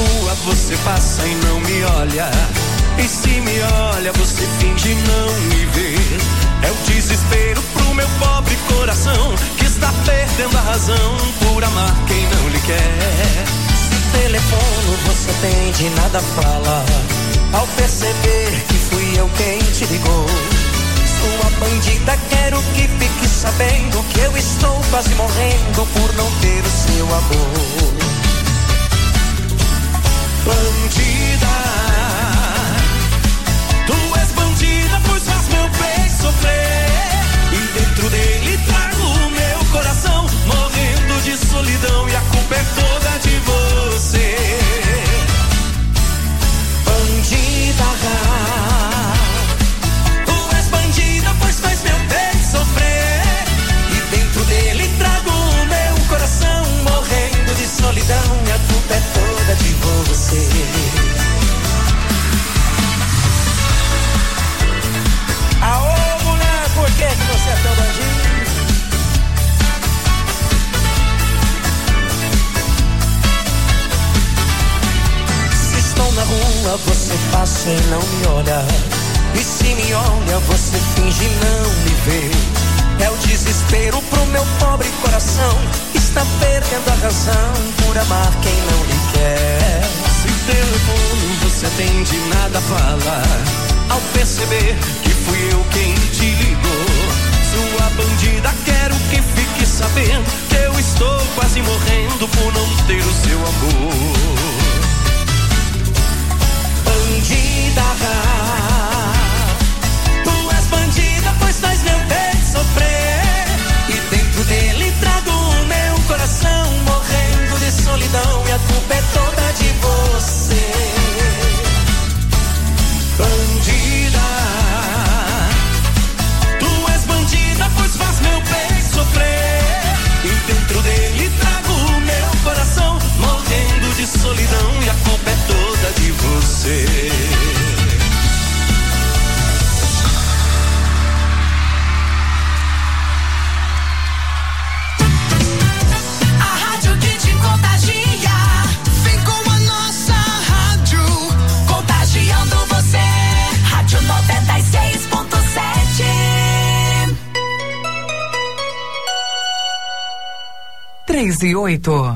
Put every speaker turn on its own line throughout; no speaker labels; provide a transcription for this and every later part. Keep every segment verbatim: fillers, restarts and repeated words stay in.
rua, você passa e não me olha. E se me olha, você finge não me ver. É o desespero pro meu pobre coração, que está perdendo a razão por amar quem não lhe quer. Se telefono, você atende, nada fala. Ao perceber que fui eu quem te ligou. Sua bandida, quero que fique sabendo que eu estou quase morrendo por não ter o seu amor. Bandida, tu és bandida, pois faz meu peito sofrer. E dentro dele trago o meu coração, morrendo de solidão, e a culpa é toda de você. Bandida, tu és bandida, pois faz meu peito sofrer. E dentro dele trago o meu coração, morrendo de solidão, e a culpa é toda de você. Aô, mulher, por que que você é tão bandida? Se estou na rua, você passa e não me olha. E se me olha, você finge não me ver. É o desespero pro meu pobre coração, está perdendo a razão por amar quem não lhe quer. Se telefone, você atende, nada fala. Ao perceber que fui eu quem te ligou. Sua bandida, quero que fique sabendo que eu estou quase morrendo por não ter o seu amor. Bandida, tu és bandida, pois faz meu peito sofrer. E dentro dele trago o meu coração, morrendo de solidão, e a culpa é toda de você. Bandida, tu és bandida, pois faz meu peito sofrer. E dentro dele trago o meu coração, morrendo de solidão, e a culpa é toda de você.
Três e oito.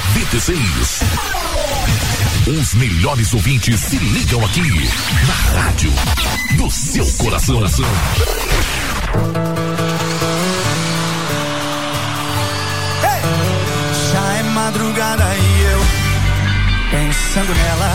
noventa e seis. Os melhores ouvintes se ligam aqui na rádio do seu coração.
Hey! Já é madrugada e eu pensando nela.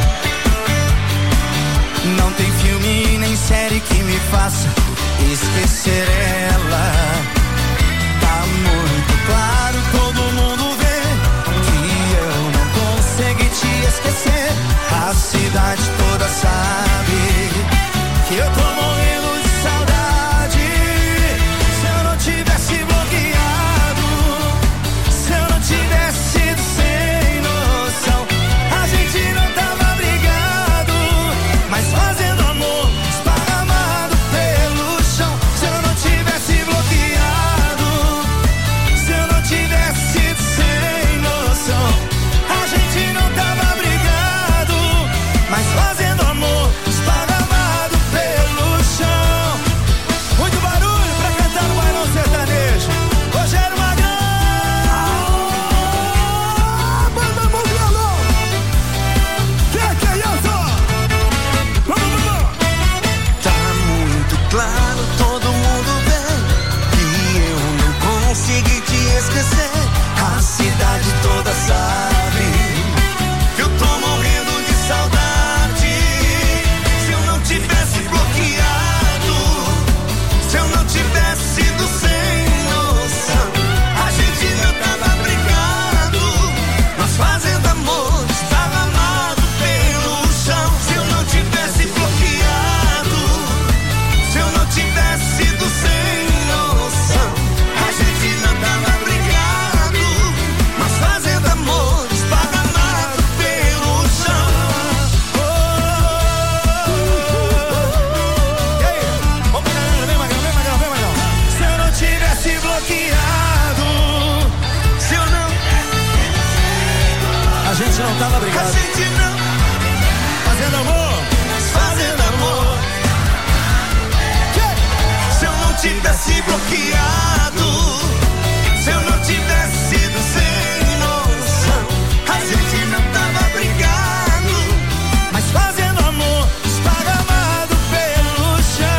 Não tem filme nem série que me faça esquecer ela. Tá muito claro, todo mundo vê que eu não consegui te esquecer. A cidade toda sabe que eu tô morrendo de saudade. Se eu não tivesse bloqueado, se eu não tivesse sido sem noção, a gente não tava brigado, mas fazendo amor esparramado pelo chão. Se eu não tivesse bloqueado, se eu não tivesse sido sem noção, a gente não tava brigado, mas fazendo amor esparramado pelo chão. Muito barulho pra cantar no bailão sertanejo. Rogério Magrão, banda no violão. Que que é isso? Vamos, vamos. Tá muito claro, todo mundo vê que eu não consegui te esquecer. A cidade toda sabe que eu tô morrendo de saudade. Se eu não tivesse bloqueado, se eu não tivesse sido sem noção, a gente não tava brigado, mas fazendo amor esparramado pelo chão. Se eu não tivesse bloqueado, se eu não tivesse sido sem noção, a gente não tava brigado, mas fazendo amor esparramado pelo chão. Oh, e aí? Vamos pra galera, vem Magrão, vem Magrão, vem Magrão. Se eu não tivesse bloqueado, se eu não, a gente não tava brigado, a gente não, fazendo amor, fazendo amor. Se eu não tivesse bloqueado, se eu não tivesse sido sem noção, a gente não tava brigado, mas fazendo amor esparramado pelo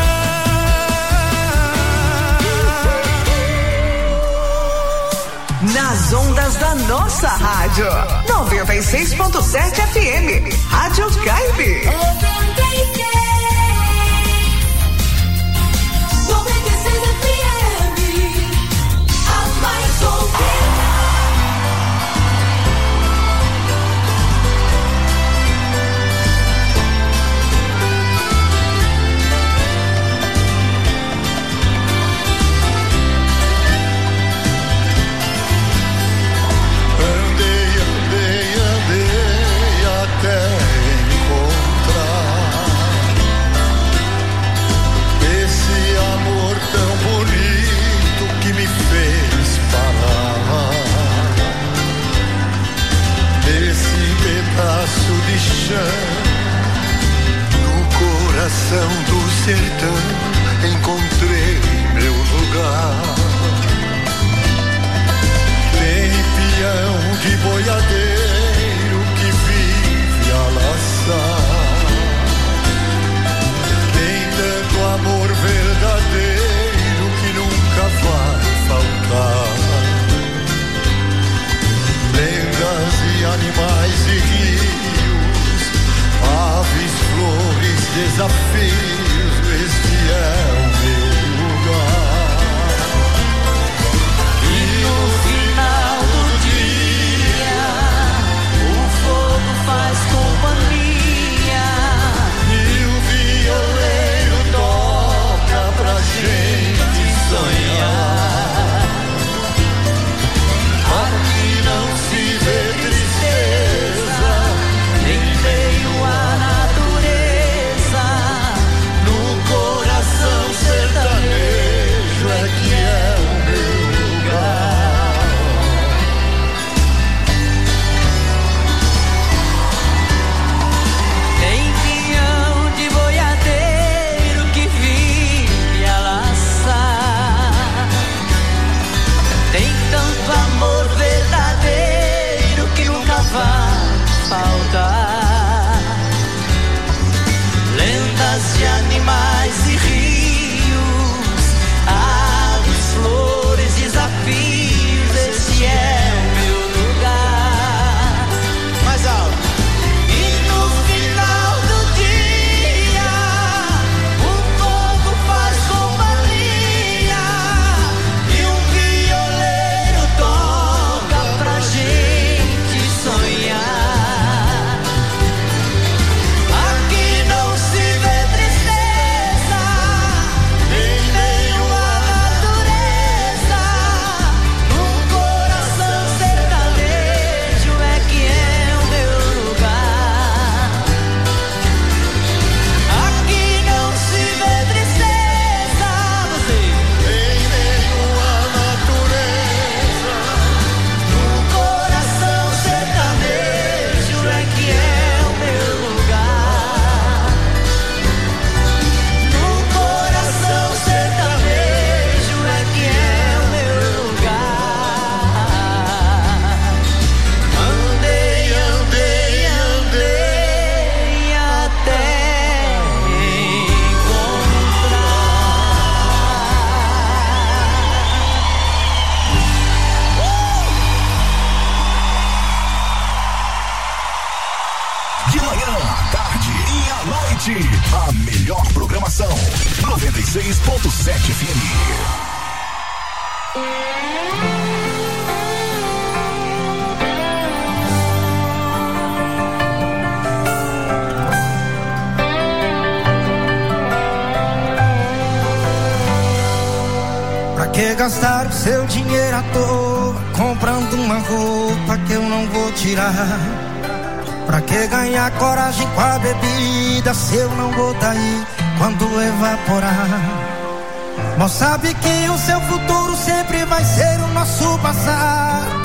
chão.
Nas ondas da nossa rádio, noventa e seis ponto sete F M, Rádio Caibe.
Andei, andei, andei até encontrar esse amor tão bonito que me fez parar nesse pedaço de chão, no coração do sertão encontrei meu lugar. Tem peão de boiadeiro que vive a laçar, tem tanto amor verdadeiro que nunca vai faltar. Lendas e animais e rios, aves, flores, desafios, este é o meu lugar. E no final do dia, o fogo faz companhia, e o violeiro toca pra gente sonhar. Aqui não se vê tristeza, em meio à natureza, faltar. Lendas de animais e rios, aves, flores, desafios, esse é o meu lugar. Mais alto. E no final do dia, o fogo faz companhia e um violeiro toca pra gente sonhar.
A melhor programação, noventa e seis ponto sete F M.
Pra que gastar o seu dinheiro à toa comprando uma roupa que eu não vou tirar? Pra que ganhar coragem com a bebida se eu não vou daí quando evaporar? Mas sabe que o seu futuro sempre vai ser o nosso passado.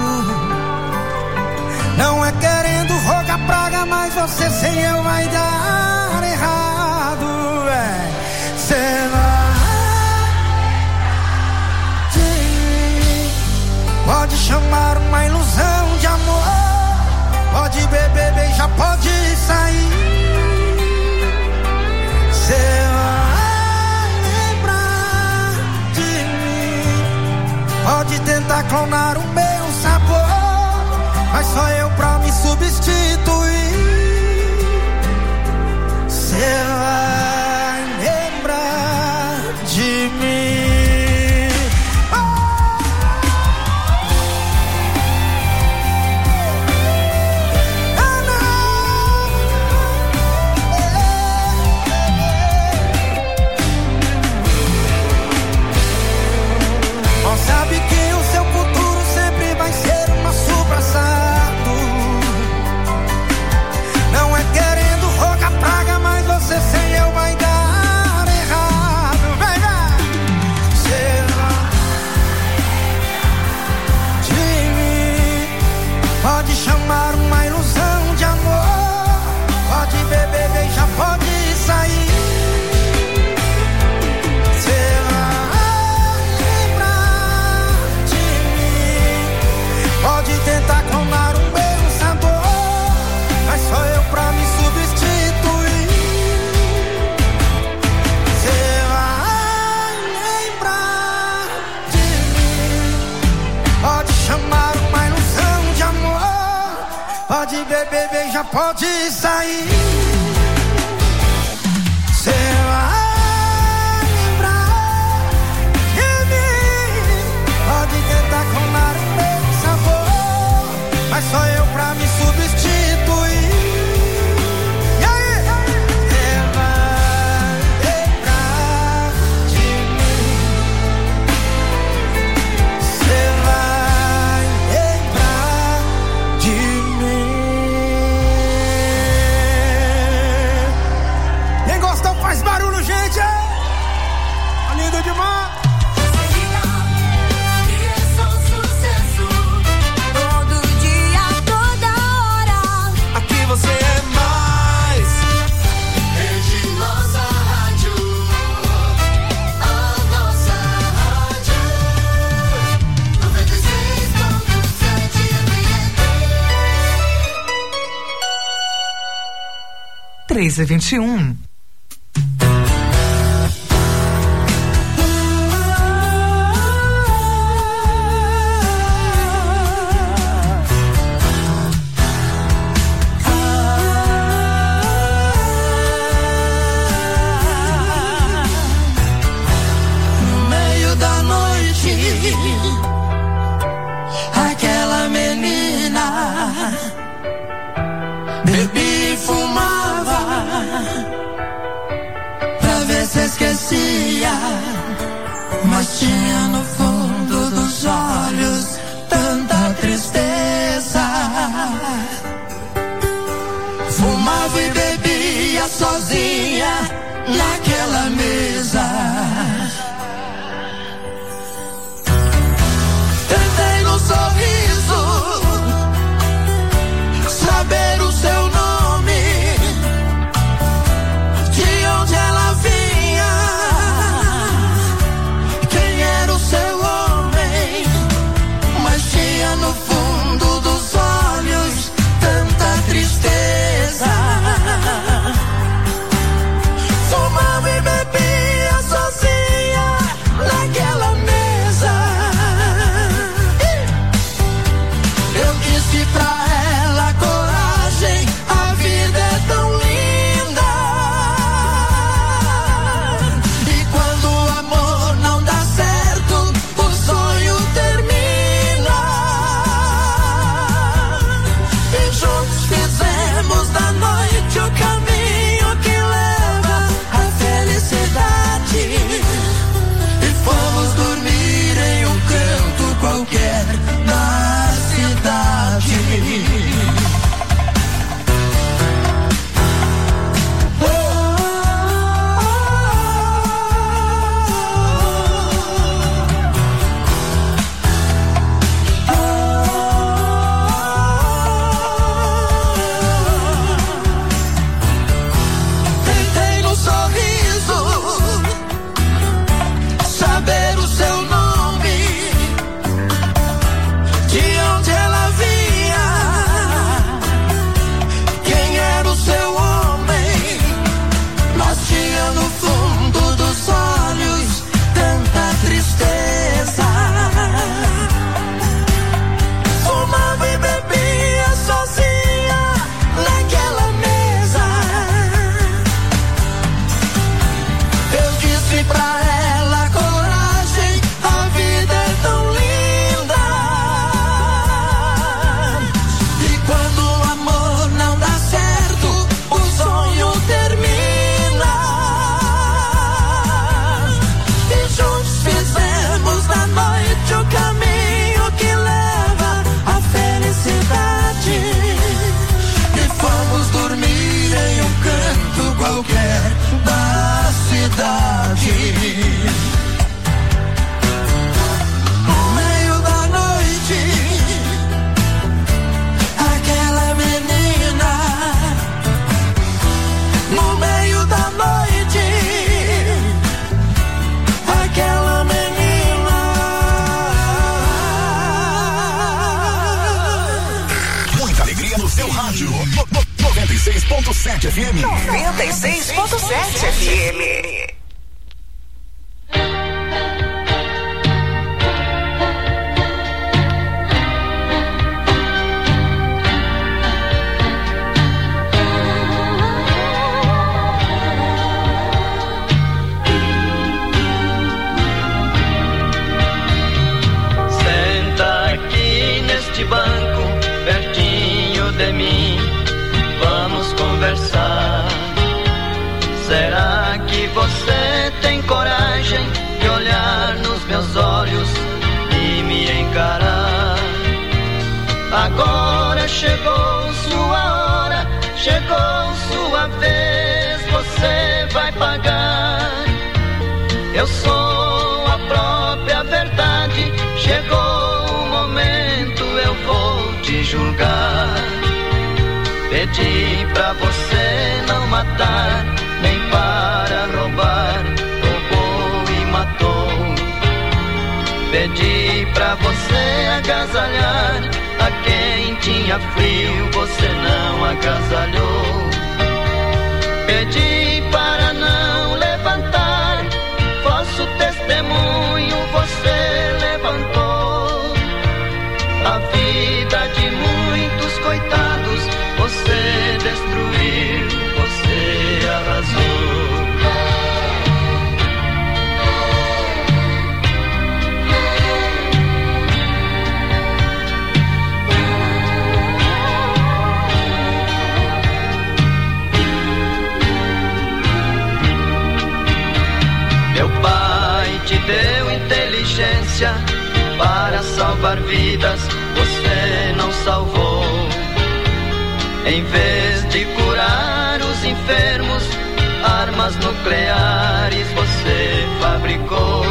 Não é querendo rogar praga, mas você sem eu vai dar errado. É, cê vai, pode chamar uma ilusão de amor. Pode beber, beijar, pode sair. Cê vai lembrar de mim. Pode tentar clonar o meu sabor, mas só eu pra me substituir. Cê vai lembrar de mim. Sabe que o seu futuro sempre vai ser o nosso passado. Não é querendo rogar praga, mas você sem eu vai dar errado. Vem, vem. Você vai de mim. Pode chamar uma ilusão de amor. Pode beber, beijar, pode sair. Pode tentar clonar um meu sabor, mas só eu pra me substituir. Cê vai lembrar de mim. Pode chamar uma ilusão de amor. Pode beber, beijar, pode sair. Cê vai lembrar de mim. Pode tentar clonar um meu, mas só eu pra me substituir. E aí? Você vai lembrar de mim. Você vai lembrar de mim. Quem gostou faz barulho, gente. Tá lindo demais.
três e vinte e um.
Aquela menina bebia e fumava pra ver se esquecia, mas tinha no fundo dos olhos tanta tristeza. Fumava e bebia sozinha naquela mesa. Tentei no sorriso saber o seu nome, de onde ela vinha, quem era o seu homem, mas tinha no fundo dos olhos tanta tristeza. Fumava e bebia sozinha naquela mesa. Eu disse pra ela: coragem, a vida é tão linda. E quando o amor não dá certo, o sonho termina. E juntos fizemos da noite o caminho que leva à felicidade. E fomos dormir em um canto qualquer da cidade. Tentei no sorriso saber o seu nome, de onde ela vinha, quem era o seu homem, mas tinha no fundo dos olhos tanta tristeza. Fumava e bebia sozinha naquela mesa. Eu disse pra ela: coragem, a vida é tão linda. E quando o amor não dá certo, o sonho termina. E juntos fizemos da noite o caminho que leva à felicidade. E fomos dormir em um canto qualquer da cidade. No meio da noite, aquela menina. No meio da noite, aquela menina.
Muita alegria no seu rádio. No- no- noventa e seis ponto sete F M.
noventa e seis ponto sete F M.
Senta aqui neste banco, pertinho de mim, vamos conversar. Será que você tem coragem de olhar nos meus olhos e me encarar? Agora chegou sua hora, chegou sua vez, você vai pagar. Eu sou a própria verdade, chegou o momento, eu vou te julgar. Pedi pra você não matar, nem para roubar, roubou e matou. Pedi pra você agasalhar a quem tinha frio, você não agasalhou. emergência para salvar vidas, você não salvou. Em vez de curar os enfermos, armas nucleares você fabricou.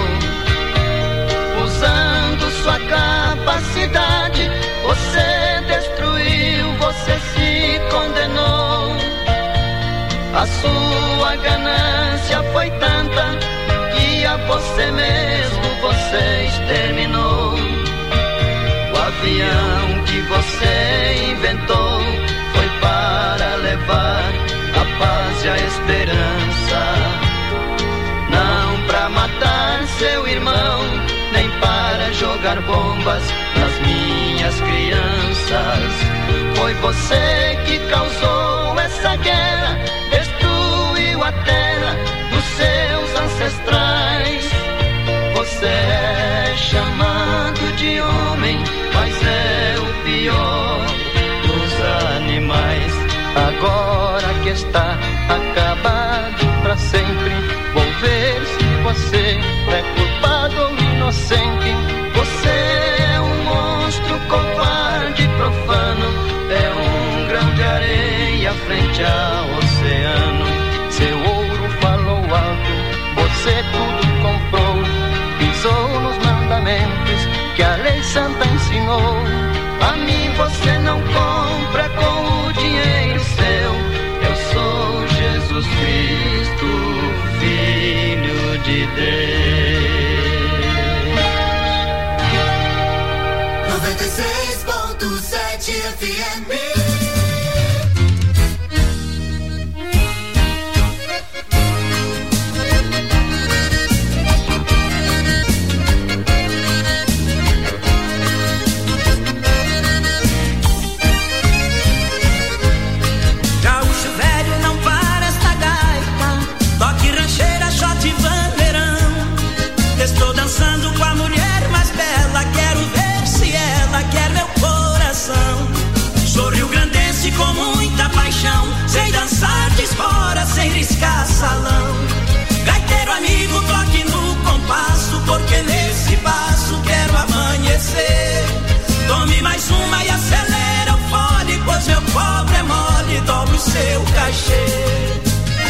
Usando sua capacidade, você destruiu, você se condenou. A sua ganância foi tanta que a você mesmo você exterminou. O avião que você inventou foi para levar a paz e a esperança, não para matar seu irmão, nem para jogar bombas nas minhas crianças. Foi você que causou essa guerra, destruiu a terra dos seus ancestrais. Você é chamado de homem, mas é o pior dos animais. Agora que está acabado pra sempre, vou ver se você é culpado ou inocente. Você é um monstro covarde, profano, é um grão de areia frente ao oceano. Seu ouro falou alto, você tudo comprou, pisou nos mandamentos que a lei santa ensinou. A mim você não compra com o dinheiro seu. Eu sou Jesus Cristo, Filho de Deus.
noventa e seis ponto sete F M.
Estou dançando com a mulher mais bela, quero ver se ela quer meu coração. Sou rio-grandense com muita paixão, sei dançar de espora sem riscar salão. Gaiteiro amigo, toque no compasso, porque nesse passo quero amanhecer. Tome mais uma e acelera o fole, pois meu pobre é mole, dobra o seu cachê.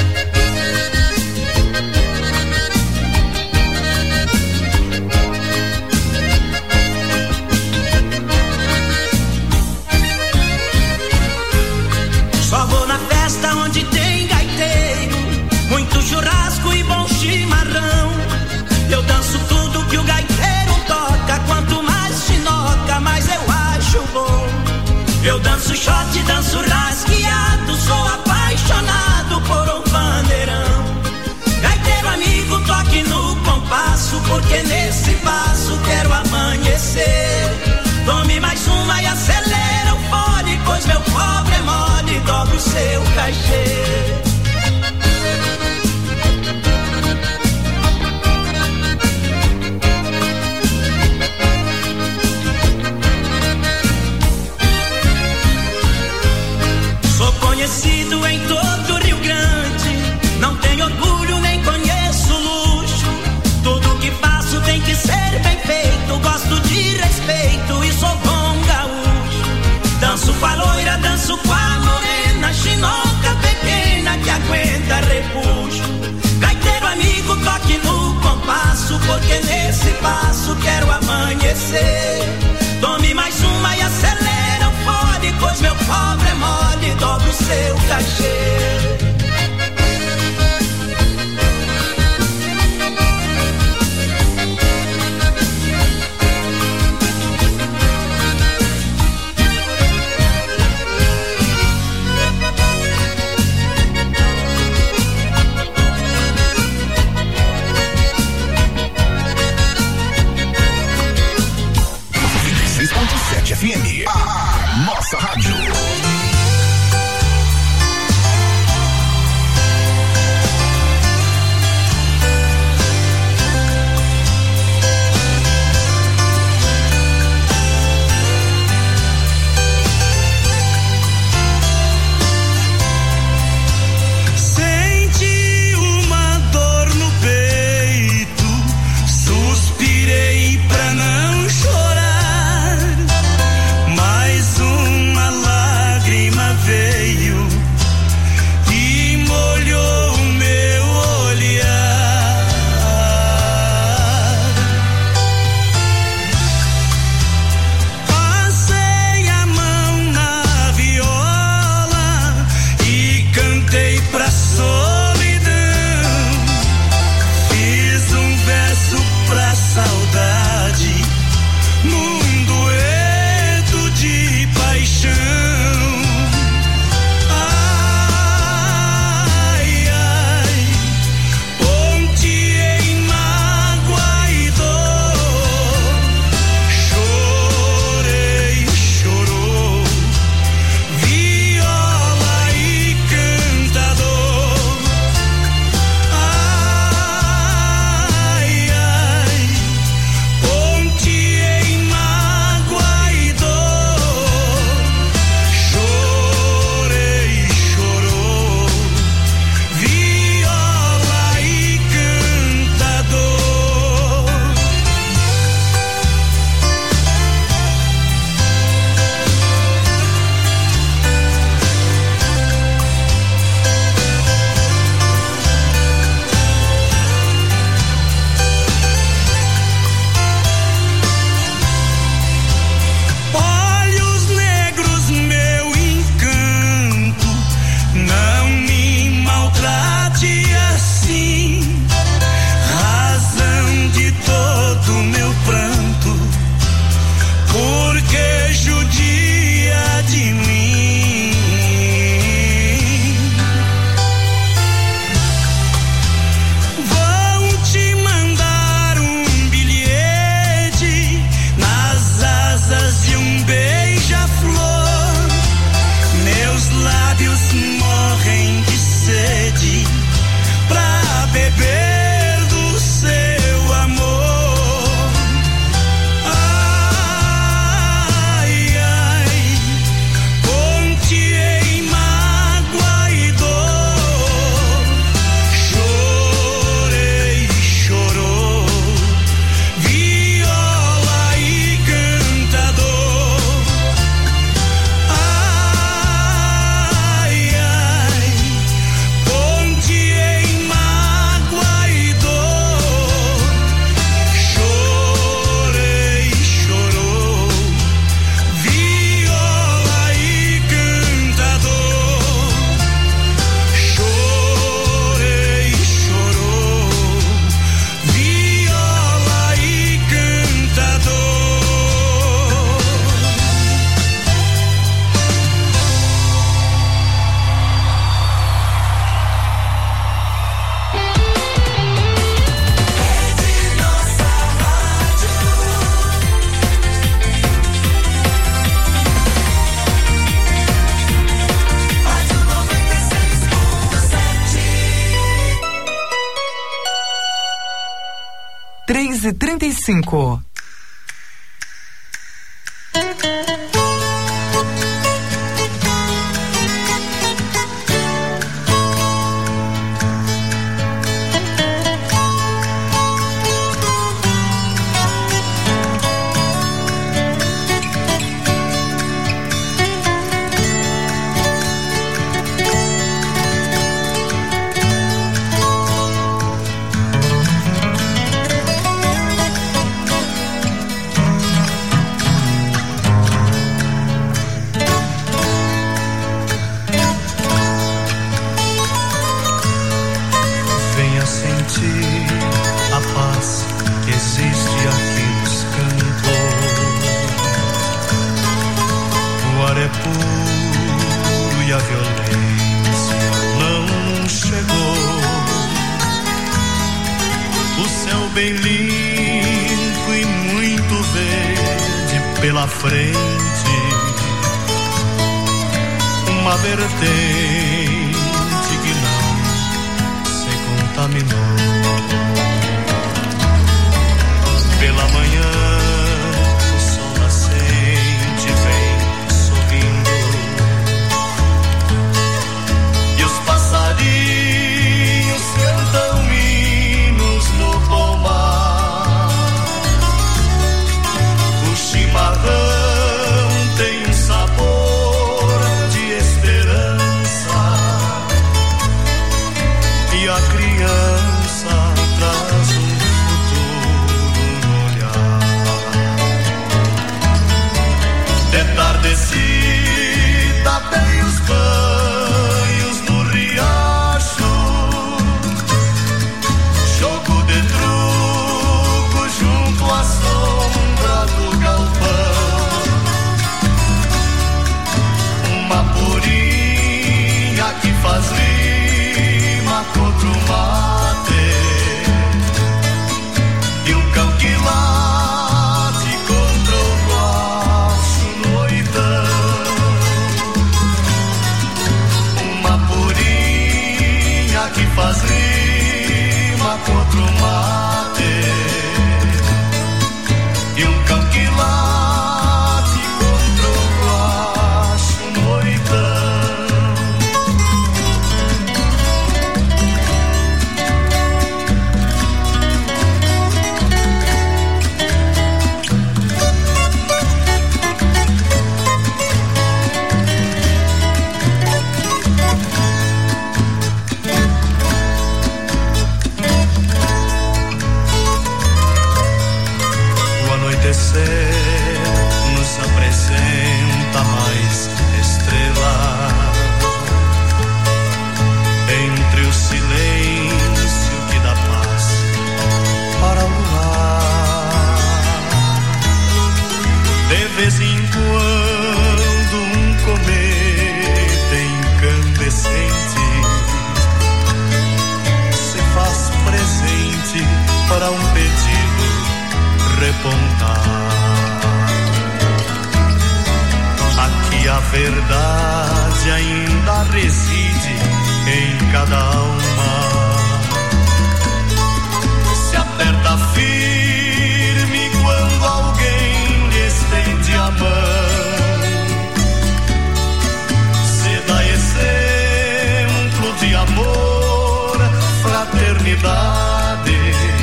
Só vou na festa onde tem gaiteiro, muito churrasco e bom chimarrão. Eu danço tudo que o gaiteiro toca, quanto mais chinoca, mais eu acho bom. Eu danço shot, danço rasqueado, sou apaixonado por um bandeirão. Gaiteiro amigo, toque no compasso, porque nesse passo quero amanhecer. Tome mais uma e acelera o fole, pois meu pobre é mole, dobra o seu cachê. Sou conhecido em todo o Rio Grande, não tenho orgulho nem conheço luxo. Tudo que faço tem que ser bem feito, gosto de respeito e sou bom gaúcho. Danço com a loira, danço com a morena, chinoca pequena que aguenta repuxo. Gaiteiro amigo, toque no compasso, porque nesse passo quero amanhecer. Tome mais uma e acelera o fole, pois meu pobre é mole, dobra o seu cachê. Meus lábios morrem de sede pra beber do seu amor. Ai, ai, ponte em mágoa e dor. Chorei, chorou, viola e cantador. Ai, ai, ponte em mágoa e dor. Chorei, chorou, viola e cantador. Chorei, chorou, viola e cantador.
três e trinta e cinco.
Venha sentir a paz que existe aqui nos campos. O ar é puro e a violência não chegou. O céu bem limpo e muito verde pela frente. Uma vertente que não se contaminou. Pela manhã o sol nascente vem sorrindo e os passarinhos cantam hinos no pomar. O chimarrão tem um sabor de esperança e a criança traz um futuro no olhar. De tardecida tem os banhos no riacho, jogo de truco junto à sombra do galpão. Uma purinha que faz rima contra o mate e um cão que late contra o guacho no oitão. Uma purinha que faz rima contra o mate e um cão que late contra o guacho no oitão. O anoitecer nos apresenta mais estrelas entre o silêncio que dá paz para o luar. De vez em quando um cometa incandescente se faz presente para um pedido repontar. Aqui a
verdade ainda reside em cada alma. Se aperta firme quando alguém lhe estende a mão. Se dá exemplo de amor, fraternidade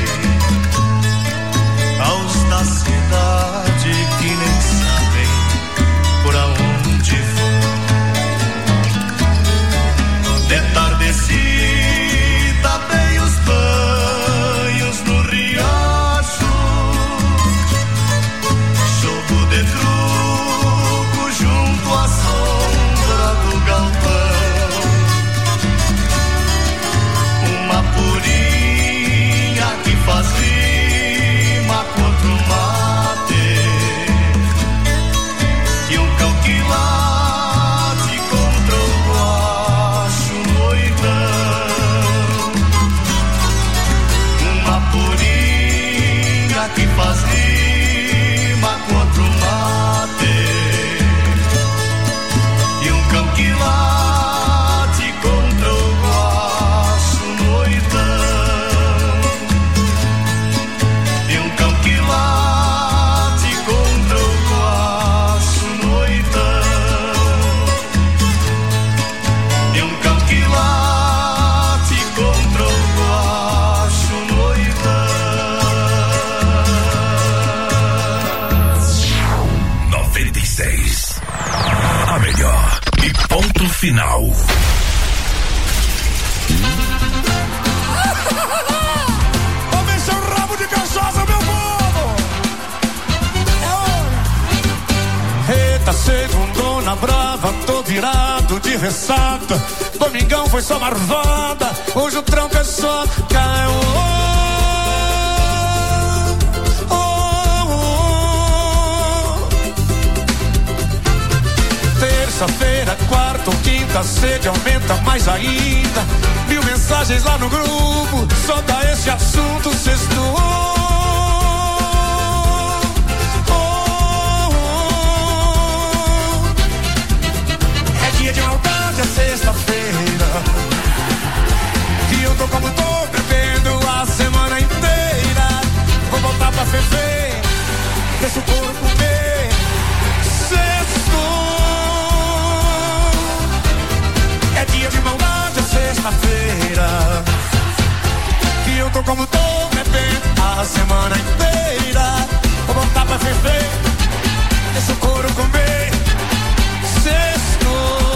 aos da cidade que nem sabem por aonde vão. De tardecida dei os banhos no riacho, jogo de truco junto à sombra do galpão. Uma purinha que faz rima contra o mate, e um cão que late contra o guacho noitão. Uma purinha que faz rima contra o mate, e um cão que late contra o guacho noitão. E um cão que late contra o guacho noitão. E um cão que late contra o guacho noitão.
noventa e seis. A melhor. E ponto final.
Vamos encher o rabo de cachaça, meu povo! Eita, segundona brava, tô virado de ressaca. Domingão foi só marvada, hoje o tronco é só caiu. Oh, oh, oh. Terça-feira, quarta ou quinta, a sede aumenta mais ainda. Mil mensagens lá no grupo, só dá esse assunto sextou. Oh, oh, oh. É dia de maldade, é sexta-feira, e eu tô como tô, bebendo a semana inteira. Vou voltar pra ferver, deixa o corpo comer. Sextou. É dia de maldade, é sexta-feira, que eu tô como tô, bebendo a semana inteira. Vou voltar pra ferver, deixa o couro comer. Sextou.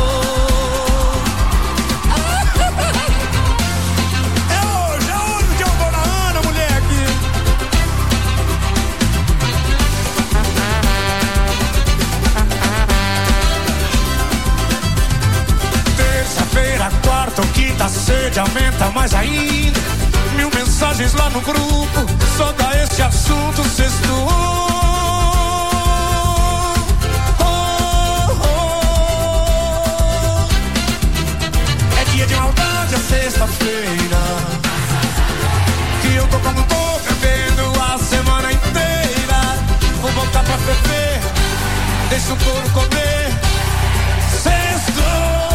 É hoje, é hoje que eu vou na Ana, moleque. Terça-feira, quarta ou quinta, a sede aumenta mais ainda. Mil mensagens lá no grupo, só dá esse assunto sextou. Oh, oh. É dia de maldade, é sexta-feira, que eu tô como tô, bebendo a semana inteira. Vou voltar pra ferver, deixa o couro comer. Sextou.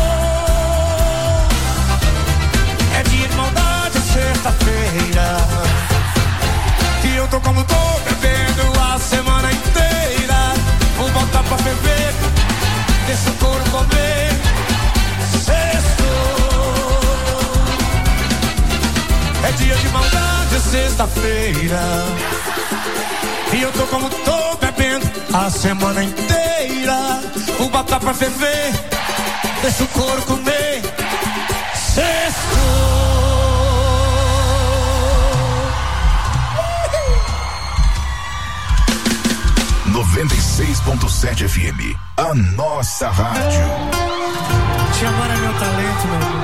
É dia de maldade, é sexta-feira, que eu tô como tô, bebendo a semana inteira. Vou voltar pra ferver, deixa o couro comer. Sextou. É dia de maldade, é sexta-feira, e eu tô como tô, bebendo a semana inteira. Vou botar pra ferver, deixa o couro comer. Sextou.
noventa e seis ponto sete F M, a nossa rádio.
Te amar é meu talento, meu irmão.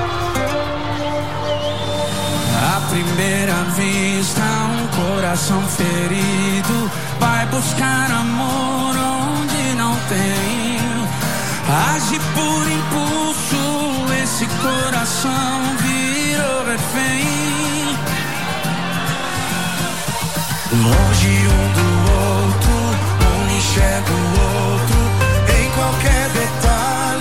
À primeira vista, um coração ferido vai buscar amor onde não tem. Age por impulso, esse coração virou refém. Longe um do outro, um enxerga o outro em qualquer detalhe.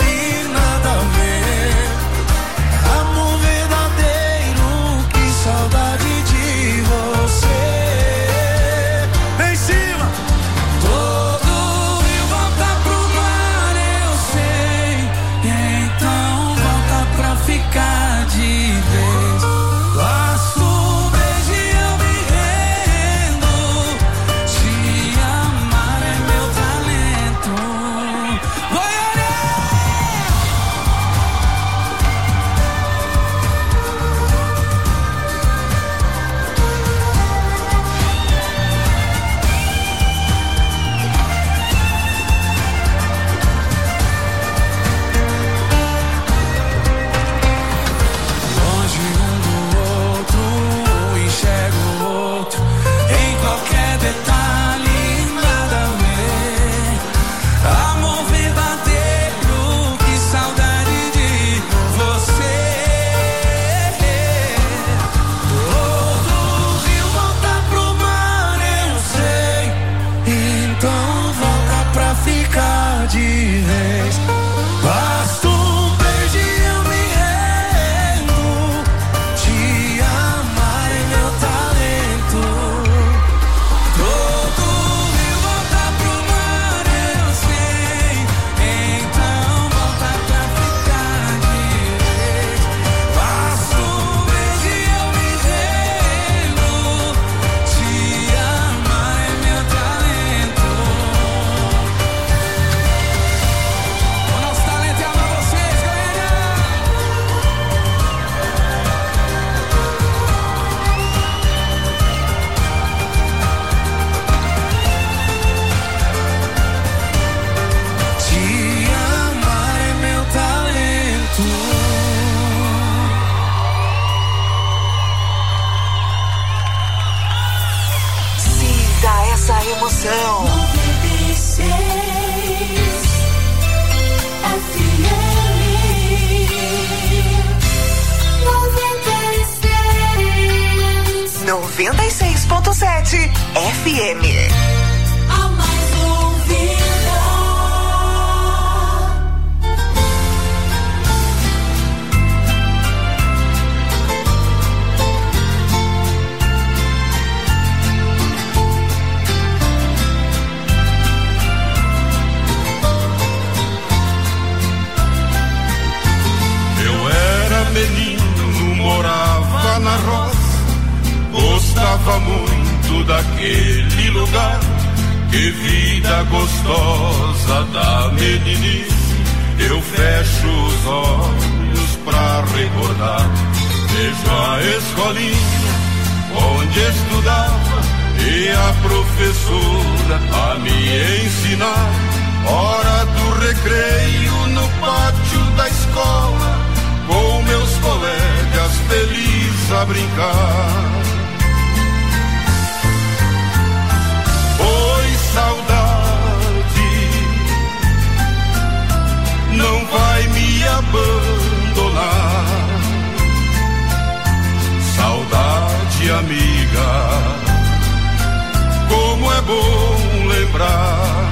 F M.
A mais ouvida.
Eu era menino, morava na roça, gostava muito daquele lugar. Que vida gostosa da meninice, eu fecho os olhos pra recordar. Vejo a escolinha onde estudava e a professora a me ensinar. Hora do recreio no pátio da escola, com meus colegas felizes a brincar. Oi, saudade, não vai me abandonar. Saudade, amiga, como é bom lembrar.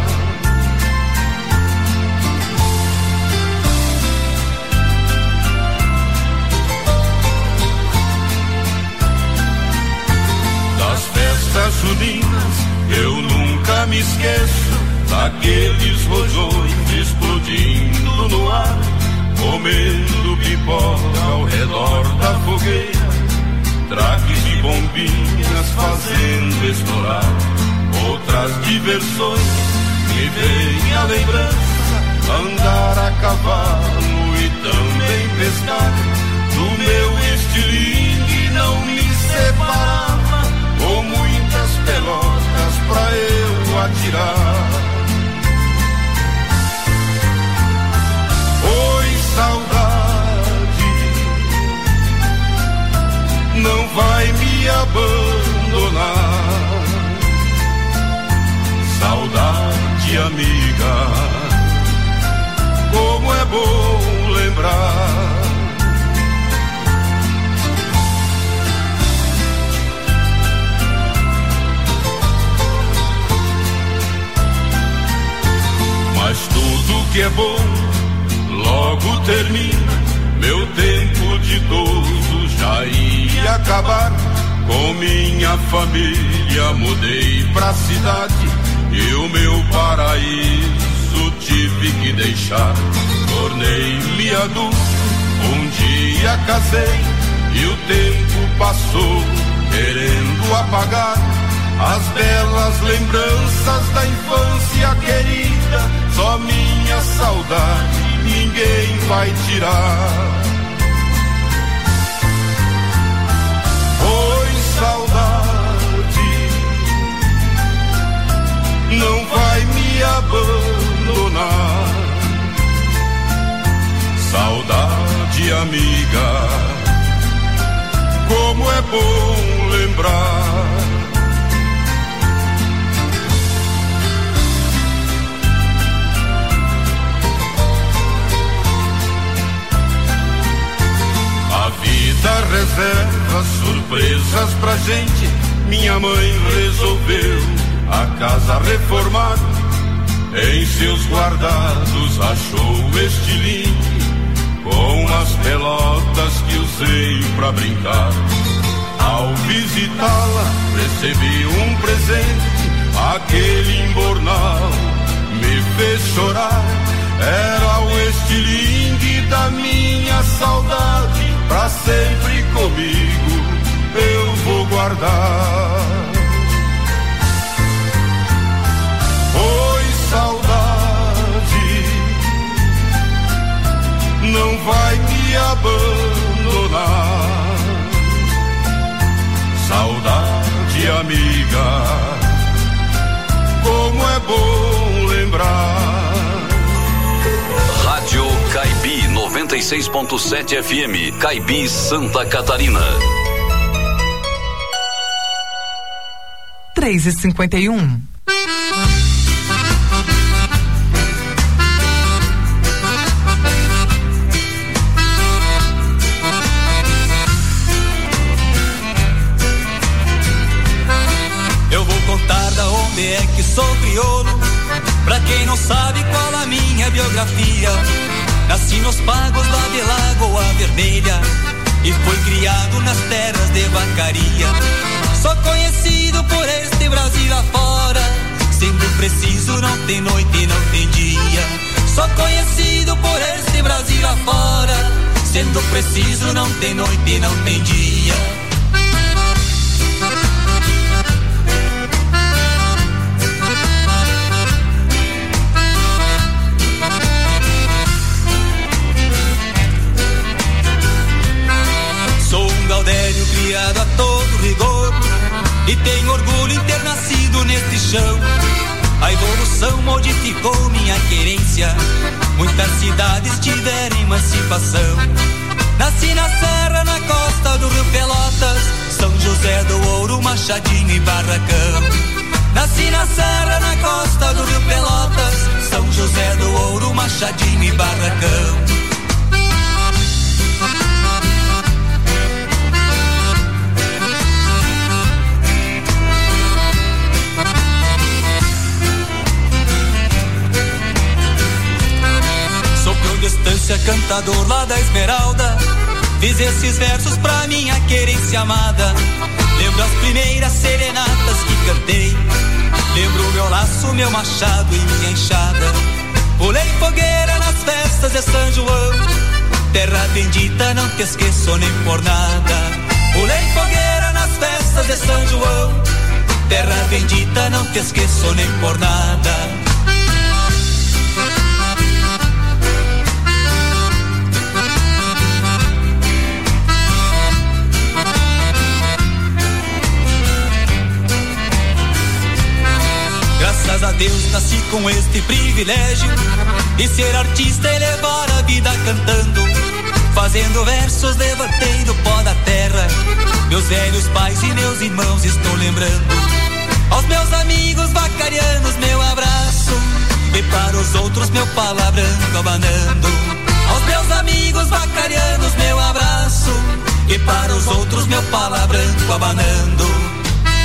Das festas juninas eu nunca me esqueço, daqueles rojões explodindo no ar, comendo pipoca ao redor da fogueira, traques de bombinhas fazendo estourar. Outras diversões me vem a lembrança, andar a cavalo e também pescar. Do meu estilingue não me separava, com muitas pelotas pra eu atirar. Oi, saudade, não vai me abandonar. Saudade, amiga, como é bom lembrar. Mas tudo que é bom logo termina. Meu tempo de idoso já ia acabar. Com minha família mudei pra cidade e o meu paraíso tive que deixar. Tornei-me adulto, um dia casei e o tempo passou querendo apagar as belas lembranças da infância querida. Só minha saudade ninguém vai tirar. Oi, saudade, não vai me abandonar. Saudade, amiga, como é bom lembrar. A vida reserva surpresas pra gente. Minha mãe resolveu a casa reformar. Em seus guardados achou estilingue com as pelotas que usei pra brincar. Ao visitá-la recebi um presente, aquele embornal me fez chorar. Era o estilingue da minha saudade, pra sempre comigo eu vou guardar. Oi, saudade, não vai me abandonar. Saudade, amiga, como é bom lembrar.
Rádio Caibi noventa e seis ponto sete F M, Caibi, Santa Catarina.
três e cinquenta e um.
Eu vou nos pagos lá de Lagoa Vermelha e foi criado nas terras de vacaria. Sou conhecido por este Brasil afora, sendo preciso não tem noite e não tem dia. Sou conhecido por este Brasil afora, sendo preciso não tem noite e não tem dia. Sou um gaudério criado a todo rigor e tenho orgulho em ter nascido neste chão. A evolução modificou minha querência, muitas cidades tiveram emancipação. Nasci na serra, na costa do Rio Pelotas, São José do Ouro, Machadinho e Barracão. Nasci na serra, na costa do Rio Pelotas, São José do Ouro, Machadinho e Barracão. Distância, cantador lá da Esmeralda, fiz esses versos pra minha querência amada. Lembro as primeiras serenatas que cantei, lembro meu laço, meu machado e minha enxada. Pulei fogueira nas festas de São João, terra bendita, não te esqueço nem por nada. Pulei fogueira nas festas de São João, terra bendita, não te esqueço nem por nada. Graças a Deus nasci com este privilégio de ser artista e levar a vida cantando. Fazendo versos levantei do pó da terra, meus velhos pais e meus irmãos estou lembrando. Aos meus amigos vacarianos meu abraço, e para os outros meu palavrão abanando. Aos meus amigos vacarianos meu abraço, e para os outros meu palavrão abanando.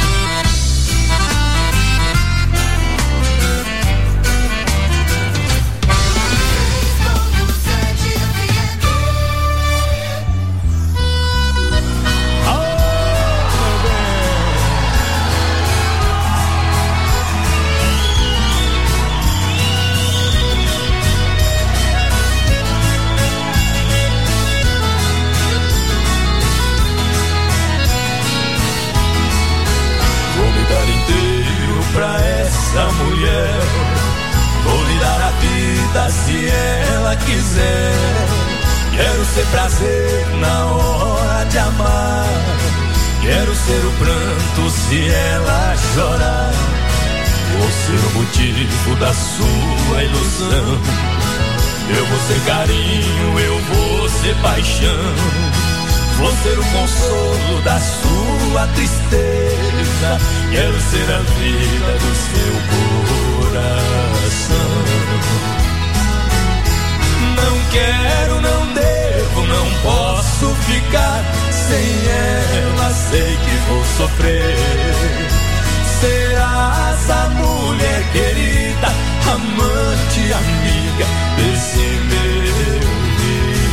Pra essa mulher vou lhe dar a vida se ela quiser. Quero ser prazer na hora de amar, quero ser o pranto se ela chorar. Vou ser o motivo da sua ilusão, eu vou ser carinho, eu vou ser paixão. Vou ser o consolo da sua tristeza, quero ser a vida do seu coração. Não quero, não devo, não posso ficar sem ela, sei que vou sofrer. Serás a mulher querida, amante, amiga desse meu viver.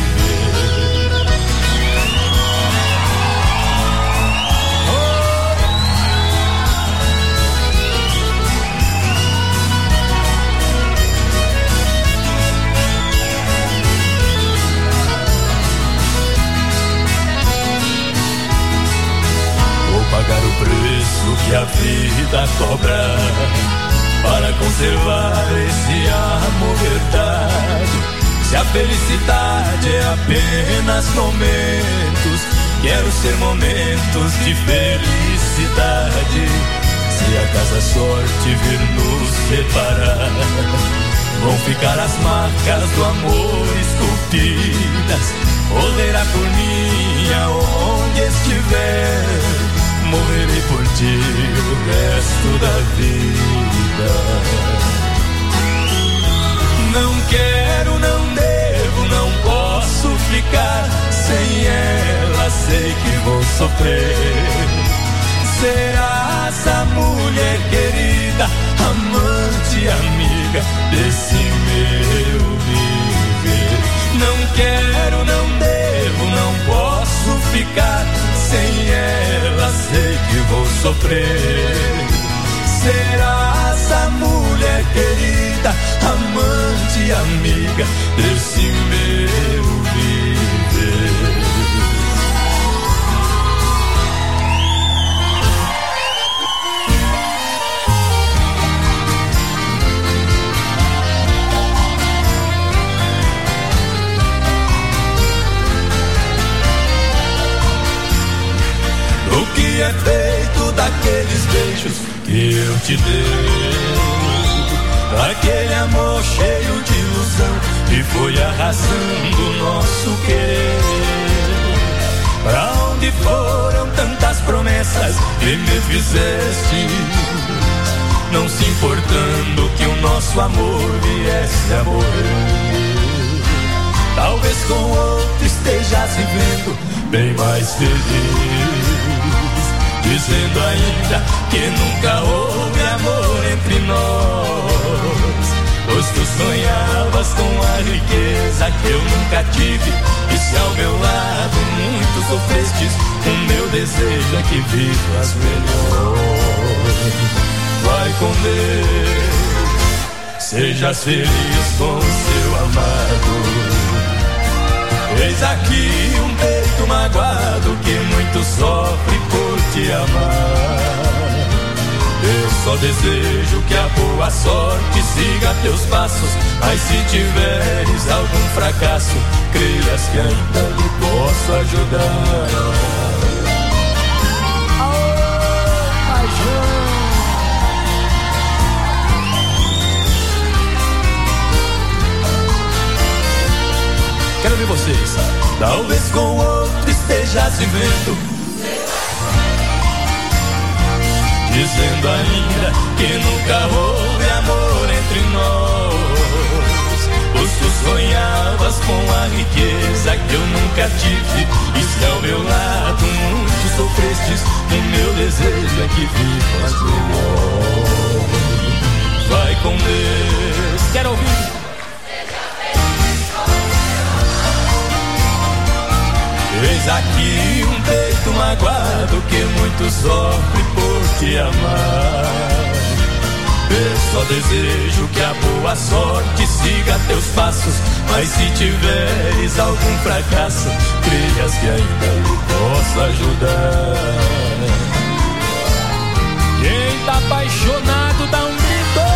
Pagar o preço que a vida cobra para conservar esse amor verdade. Se a felicidade é apenas momentos, quero ser momentos de felicidade. Se acaso a sorte vir nos separar, vão ficar as marcas do amor esculpidas. Roderá por mim aonde estiver, morrerei por ti o resto da vida. Não quero, não devo, não posso ficar sem ela, sei que vou sofrer. Serás a mulher querida, amante, amiga desse meu viver. Não sofrer. Serás a mulher querida, amante e amiga desse meu viver. O que é feito daqueles beijos que eu te dei? Aquele amor cheio de ilusão que foi arrasando o nosso querer. Pra onde foram tantas promessas que me fizeste, não se importando que o nosso amor viesse a morrer? Talvez com outro estejas vivendo bem mais feliz, dizendo ainda que nunca houve amor entre nós. Pois tu sonhavas com a riqueza que eu nunca tive, e se ao meu lado muito sofrestes, o meu desejo é que vivas melhor. Vai com Deus, sejas feliz com seu amado. Eis aqui um peito magoado que muito sofre por te amar. Eu só desejo que a boa sorte siga teus passos, mas se tiveres algum fracasso, creias que ainda lhe posso ajudar.
Oh, paixão.
Quero ver vocês. Talvez com outro estejas vivendo, dizendo ainda que nunca houve amor entre nós. Pois tu sonhavas com a riqueza que eu nunca tive, e se ao meu lado muito sofrestes, o meu desejo é que vivas melhor. Vai com Deus. Quero ouvir. Eis aqui um peito magoado que muito sofre por te amar. Eu só desejo que a boa sorte siga teus passos, mas se tiveres algum fracasso, creias que ainda lhe posso ajudar. Quem tá apaixonado dá um grito.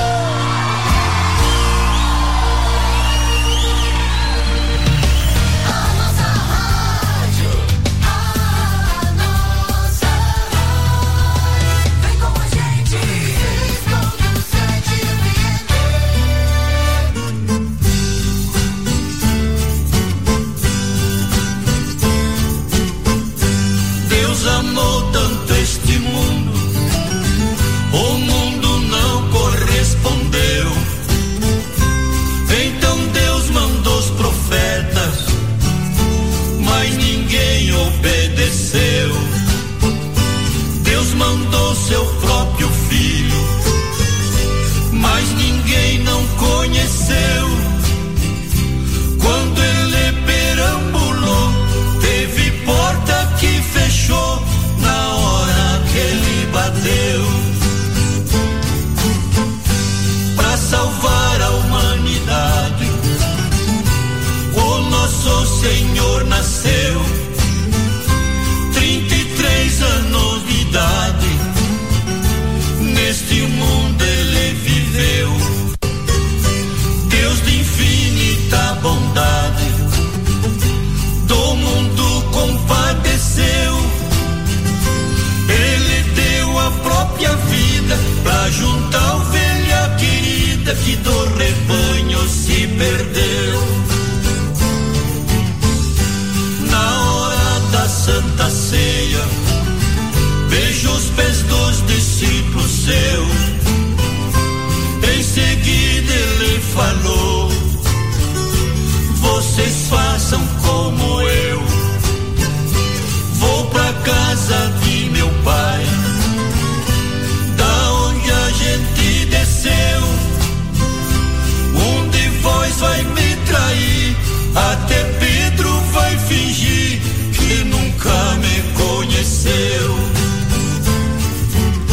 Amou tanto este mundo, o mundo não correspondeu. Então Deus mandou os profetas, mas ninguém obedeceu. Deus mandou seu próprio filho, mas ninguém não conheceu. Quando ele perambulou, teve porta que fechou na hora que ele bateu. Pra salvar a humanidade, o nosso Senhor nasceu. Trinta e três anos de idade, neste mundo ele viveu. Deus de infinita bondade, do mundo compadeceu. Ele deu a própria vida pra juntar ovelha querida que do rebanho se perdeu. Na hora da Santa Ceia, beijou os pés dos discípulos seus. Em seguida ele falou: vocês façam como eu. Vou pra casa de meu pai, da onde a gente desceu. Um de vós vai me trair, até Pedro vai fingir que nunca me conheceu.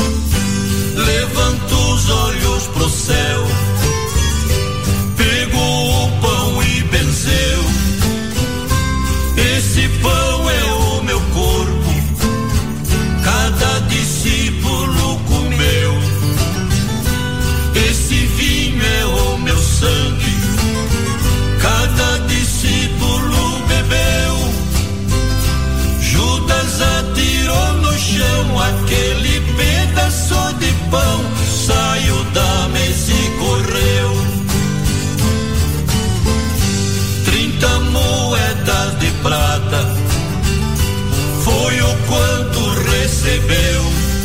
Esse pão é o meu corpo, cada discípulo comeu. Esse vinho é o meu sangue, cada discípulo bebeu. Judas atirou no chão aquele pedaço de pão, saiu da mesa e correu. Trinta moedas de prata foi o quanto recebeu.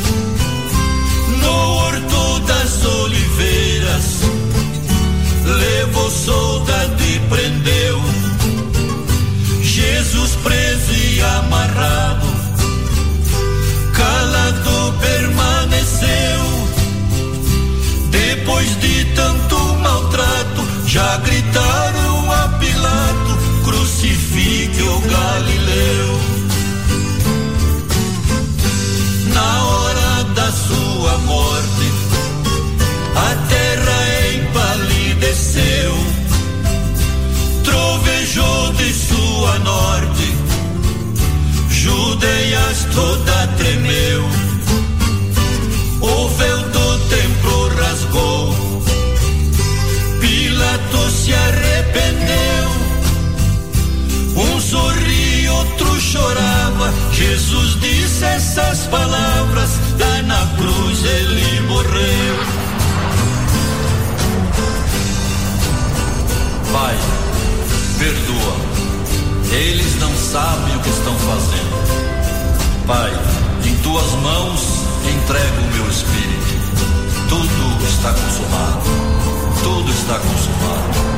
No horto das oliveiras levou soldado e prendeu. Jesus preso e amarrado, calado permaneceu. Depois de tanto maltrato, já gritaram a Pilato: crucifique o Galileu. Na hora da sua morte, a terra empalideceu, trovejou de sul a norte, Judeias toda tremeu. O véu do templo rasgou, Pilato se arrependeu. Um sorria, outro chorava. Jesus disse essas palavras, lá na cruz ele morreu.
Pai, perdoa, eles não sabem o que estão fazendo. Pai, em tuas mãos entrego o meu espírito. Tudo está consumado, tudo está consumado.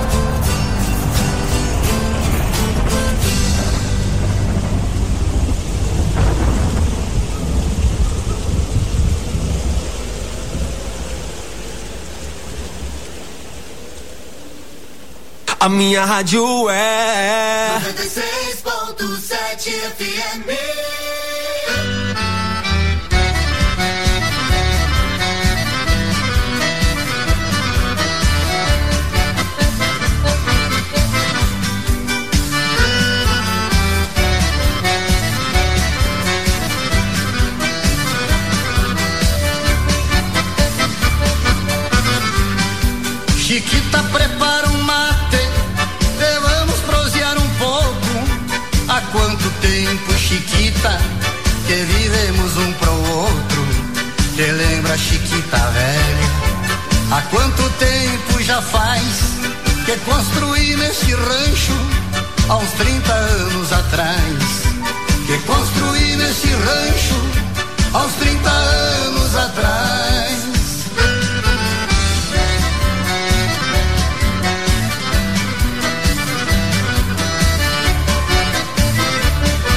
A minha rádio é
noventa e seis ponto sete F M.
Chiquita, prepara um mate, vamos prosear um pouco. Há quanto tempo, Chiquita, que vivemos um pro outro? Te lembra, Chiquita velha? Há quanto tempo já faz que construí neste rancho? Há uns trinta anos atrás.